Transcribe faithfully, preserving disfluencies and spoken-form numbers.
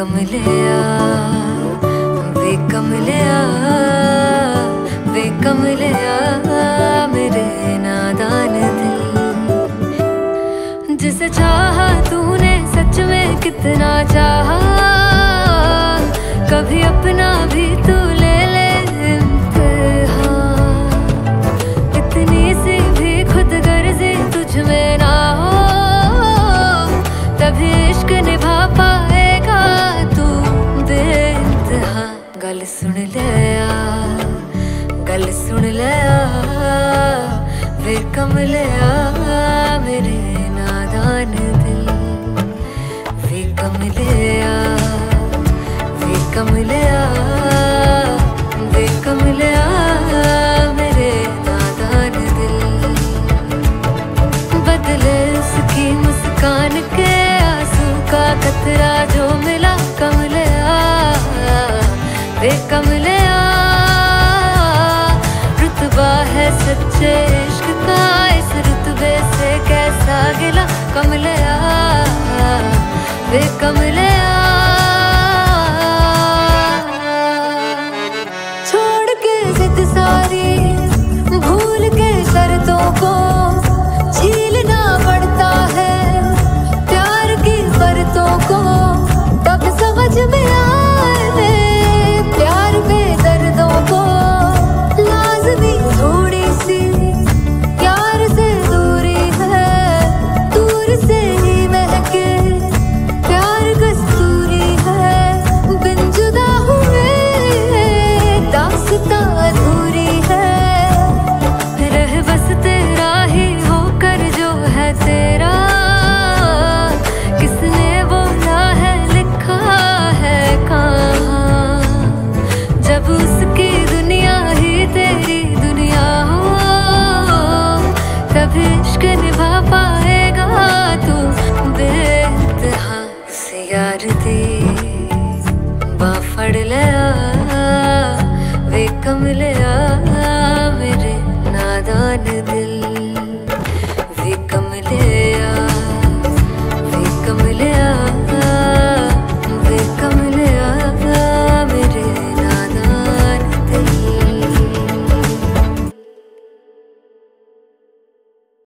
कमलिया वे कमलिया वे कमलिया मेरे नादान दिल, जिसे चाहा तूने सच में कितना चाहा, कभी अपना भी तू ले ले इम्तिहान। इतनी सी भी खुद गर्जी तुझ में ना हो, तभी इश्क निभा पाएगा तू बेइंतहा। गल सुन लिया गल सुन लिया वे कमलिया मेरे नादान दिल, वे कमलिया वे कमलिया वे कमलिया मेरे नादान दिल। बदले उसकी मुस्कान के आंसू का कतरा जो मिला कमलिया वे कमलिया। रुतबा है सच्चे इश्क का, इस रुतबे से कैसा गिला कमलिया वे कमलिया। छोड़ के जिद सारी भूल के शर्तों को, झीलना पड़ता है प्यार की शर्तों को, तब समझ में आए प्यार में दर्दों को। लाज़मी थोड़ी सी प्यार से दूरी है, दूर से ही महके प्यार कस्तूरी है। बिन जुदा हुए दास्तां अधूरी है, रह बस तेरा ही होकर जो है तेरा। किसने बोला है लिखा है कहाँ, जब उसकी दुनिया ही तेरी दुनिया हो, तभी इश्क निभा पाएगा तू बेइंतहा। से यार दी बाह फड़ लिया वे कमलिया